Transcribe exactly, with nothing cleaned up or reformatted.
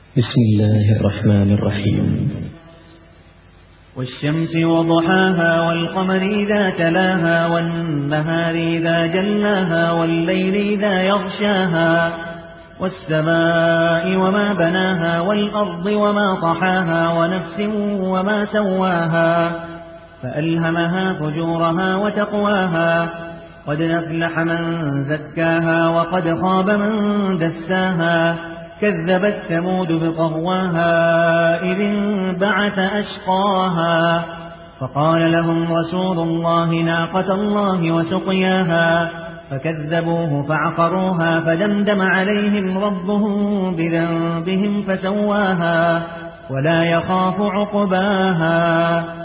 بسم الله الرحمن الرحيم. والشمس وضحاها والقمر إذا تلاها والنهار إذا جلاها والليل إذا يغشاها والسماء وما بناها والأرض وما طحاها ونفس وما سواها فألهمها فجورها وتقواها قد أفلح من زكاها وقد خاب من دساها كذبت ثمود بطغواها إذ انبعث أشقاها فقال لهم رسول الله ناقة الله وسقياها فكذبوه فعقروها فدمدم عليهم ربهم بذنبهم فسواها ولا يخاف عقباها